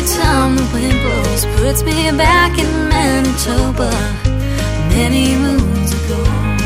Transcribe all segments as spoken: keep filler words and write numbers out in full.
time the wind blows puts me back in Manitoba many moons ago.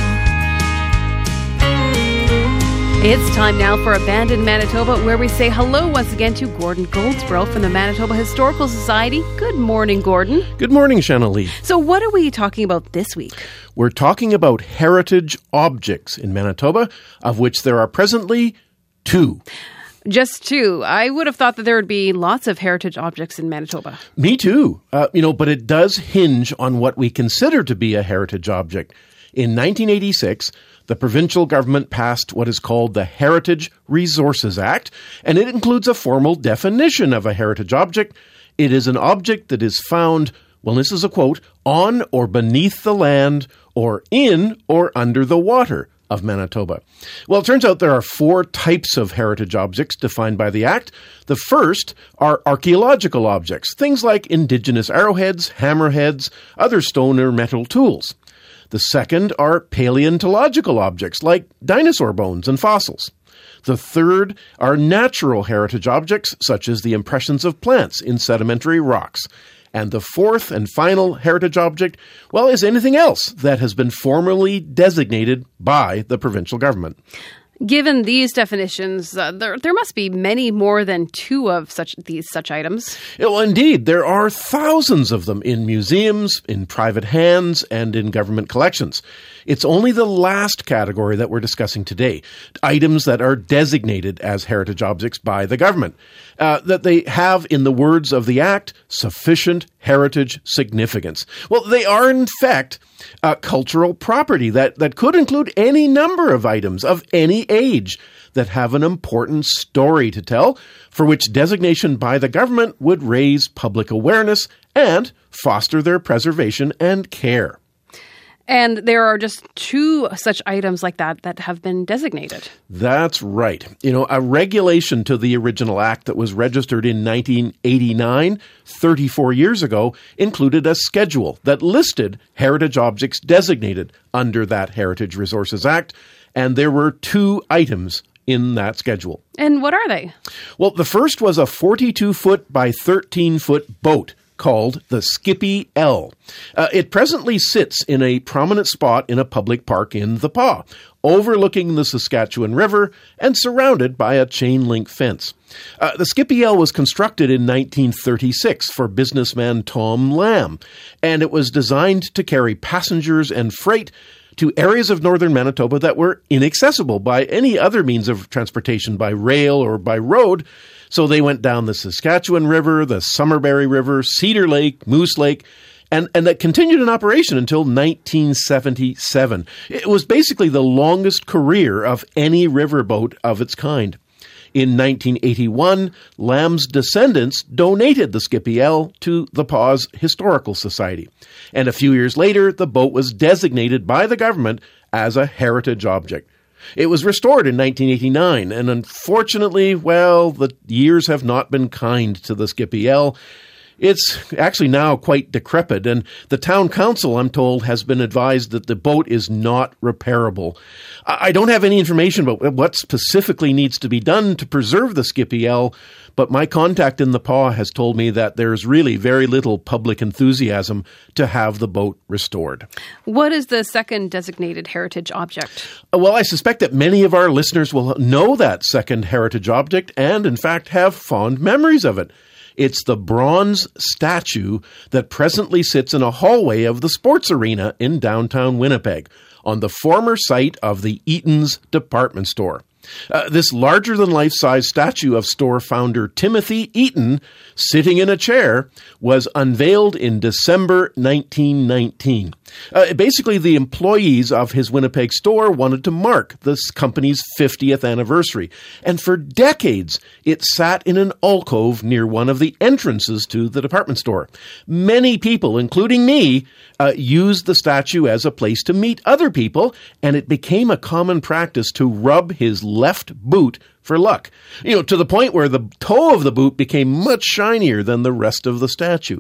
It's time now for Abandoned Manitoba, where we say hello once again to Gordon Goldsborough from the Manitoba Historical Society. Good morning, Gordon. Good morning, Shanna-Lee. So what are we talking about this week? We're talking about heritage objects in Manitoba, of which there are presently two. Just two. I would have thought that there would be lots of heritage objects in Manitoba. Me too. Uh, you know, but it does hinge on what we consider to be a heritage object. In nineteen eighty-six, the provincial government passed what is called the Heritage Resources Act, and it includes a formal definition of a heritage object. It is an object that is found, well, this is a quote, on or beneath the land or in or under the water of Manitoba. Well, it turns out there are four types of heritage objects defined by the Act. The first are archaeological objects, things like indigenous arrowheads, hammerheads, other stone or metal tools. The second are paleontological objects like dinosaur bones and fossils. The third are natural heritage objects such as the impressions of plants in sedimentary rocks. And the fourth and final heritage object, well, is anything else that has been formally designated by the provincial government. Given these definitions, uh, there, there must be many more than two of such these such items. Well, indeed, there are thousands of them in museums, in private hands, and in government collections. It's only the last category that we're discussing today, items that are designated as heritage objects by the government, uh, that they have, in the words of the Act, sufficient heritage significance. Well, they are, in fact, uh, cultural property that, that could include any number of items of any age that have an important story to tell, for which designation by the government would raise public awareness and foster their preservation and care. And there are just two such items like that that have been designated. That's right. You know, a regulation to the original act that was registered in nineteen eighty-nine, thirty-four years ago, included a schedule that listed heritage objects designated under that Heritage Resources Act, and there were two items in that schedule. And what are they? Well, the first was a forty-two foot by thirteen foot boat called the Skippy L. Uh, it presently sits in a prominent spot in a public park in the Pas, overlooking the Saskatchewan River and surrounded by a chain-link fence. Uh, the Skippy L was constructed in nineteen thirty-six for businessman Tom Lamb, and it was designed to carry passengers and freight to areas of northern Manitoba that were inaccessible by any other means of transportation, by rail or by road. So they went down the Saskatchewan River, the Summerberry River, Cedar Lake, Moose Lake, and, and that continued in operation until nineteen seventy-seven. It was basically the longest career of any riverboat of its kind. In nineteen eighty-one, Lamb's descendants donated the Skippy L to the Pas Historical Society. And a few years later, the boat was designated by the government as a heritage object. It was restored in nineteen eighty-nine, and unfortunately, well, the years have not been kind to the Skippy L. It's actually now quite decrepit, and the town council, I'm told, has been advised that the boat is not repairable. I don't have any information about what specifically needs to be done to preserve the Skippy L, but my contact in the Pas has told me that there's really very little public enthusiasm to have the boat restored. What is the second designated heritage object? Well, I suspect that many of our listeners will know that second heritage object and, in fact, have fond memories of it. It's the bronze statue that presently sits in a hallway of the sports arena in downtown Winnipeg, on the former site of the Eaton's department store. Uh, this larger-than-life-size statue of store founder Timothy Eaton, sitting in a chair, was unveiled in December nineteen nineteen. Uh, basically, the employees of his Winnipeg store wanted to mark this company's fiftieth anniversary, and for decades, it sat in an alcove near one of the entrances to the department store. Many people, including me, uh, used the statue as a place to meet other people, and it became a common practice to rub his left boot for luck, you know, to the point where the toe of the boot became much shinier than the rest of the statue.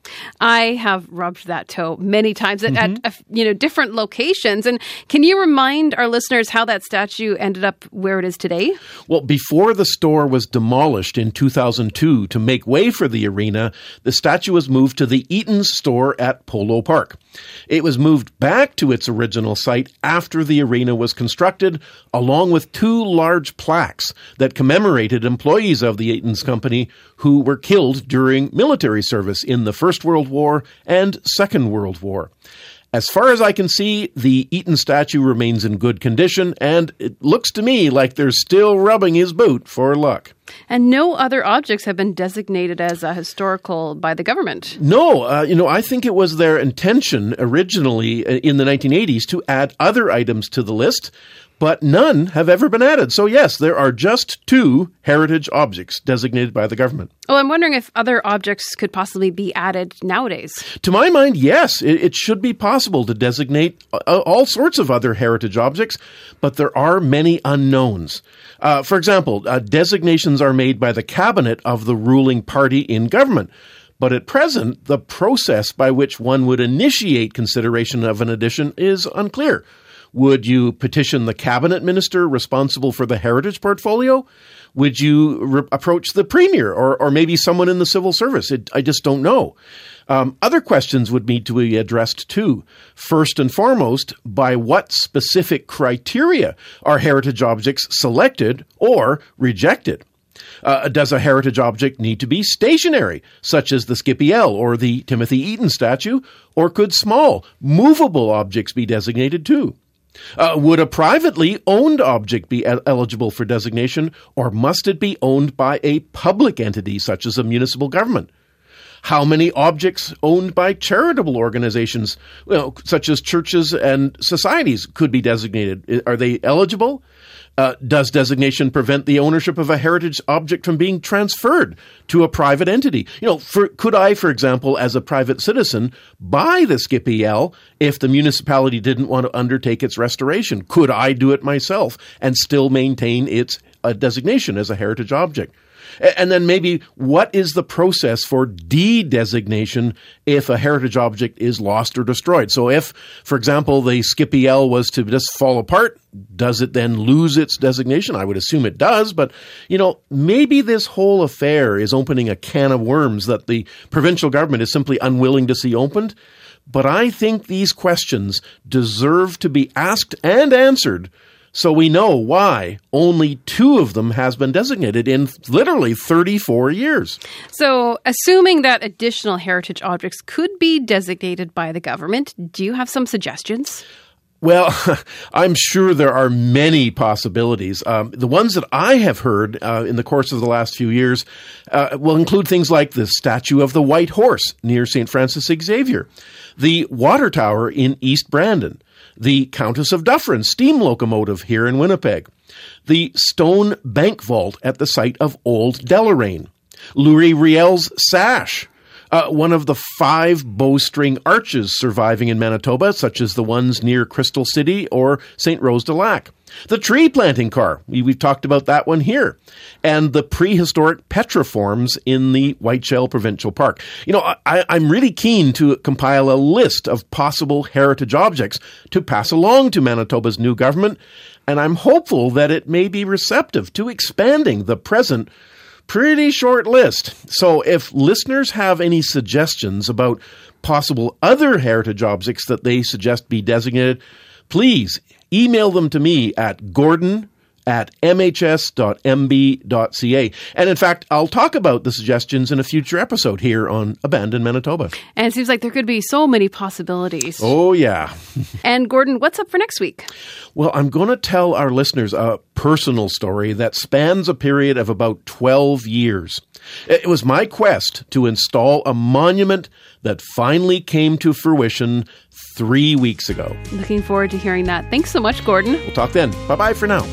I have rubbed that toe many times at, mm-hmm. at you know different locations. And can you remind our listeners how that statue ended up where it is today? Well, before the store was demolished in two thousand two to make way for the arena, the statue was moved to the Eaton's store at Polo Park. It was moved back to its original site after the arena was constructed, along with two large plaques that commemorated employees of the Eaton's Company who were killed during military service in the First World War and Second World War. As far as I can see, the Eaton statue remains in good condition, and it looks to me like they're still rubbing his boot for luck. And no other objects have been designated as a historical by the government. No, uh, you know, I think it was their intention originally in the nineteen eighties to add other items to the list, but none have ever been added. So yes, there are just two heritage objects designated by the government. Well, I'm wondering if other objects could possibly be added nowadays. To my mind, yes. It, it should be possible to designate uh, all sorts of other heritage objects, but there are many unknowns. Uh, for example, uh, designations are made by the cabinet of the ruling party in government. But at present, the process by which one would initiate consideration of an addition is unclear. Would you petition the cabinet minister responsible for the heritage portfolio? Would you re- approach the premier or, or maybe someone in the civil service? It, I just don't know. Um, other questions would need to be addressed too. First and foremost, by what specific criteria are heritage objects selected or rejected? Uh, does a heritage object need to be stationary, such as the Skippy L or the Timothy Eaton statue, or could small, movable objects be designated too? Uh, would a privately owned object be el- eligible for designation, or must it be owned by a public entity, such as a municipal government? How many objects owned by charitable organizations, you know, such as churches and societies, could be designated? Are they eligible? Uh, does designation prevent the ownership of a heritage object from being transferred to a private entity? You know, for, could I, for example, as a private citizen, buy the Skippy L if the municipality didn't want to undertake its restoration? Could I do it myself and still maintain its uh, designation as a heritage object? And then maybe what is the process for de-designation if a heritage object is lost or destroyed? So if, for example, the Skippy L was to just fall apart, does it then lose its designation? I would assume it does, but, you know, maybe this whole affair is opening a can of worms that the provincial government is simply unwilling to see opened. But I think these questions deserve to be asked and answered, so we know why only two of them has been designated in literally thirty-four years. So assuming that additional heritage objects could be designated by the government, do you have some suggestions? Well, I'm sure there are many possibilities. Um, the ones that I have heard uh, in the course of the last few years uh, will include things like the statue of the White Horse near Saint Francis Xavier, the water tower in East Brandon, the Countess of Dufferin steam locomotive here in Winnipeg, the stone bank vault at the site of Old Deloraine, Louis Riel's sash, uh, one of the five bowstring arches surviving in Manitoba, such as the ones near Crystal City or Saint Rose de Lac, the tree planting car, we, we've talked about that one here, and the prehistoric petroforms in the Whiteshell Provincial Park. You know, I, I'm really keen to compile a list of possible heritage objects to pass along to Manitoba's new government, and I'm hopeful that it may be receptive to expanding the present pretty short list. So if listeners have any suggestions about possible other heritage objects that they suggest be designated, please email them to me at gordon at m h s dot m b dot c a. And in fact, I'll talk about the suggestions in a future episode here on Abandoned Manitoba. And it seems like there could be so many possibilities. Oh, yeah. And Gordon, what's up for next week? Well, I'm going to tell our listeners a personal story that spans a period of about twelve years. It was my quest to install a monument that finally came to fruition three weeks ago. Looking forward to hearing that. Thanks so much, Gordon. We'll talk then. Bye-bye for now.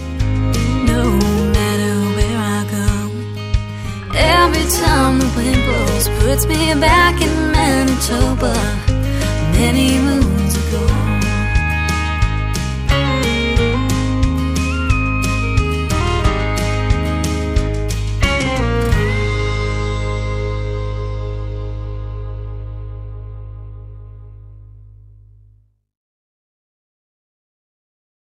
No matter where I go, every time the wind blows puts me back in Manitoba. Many moons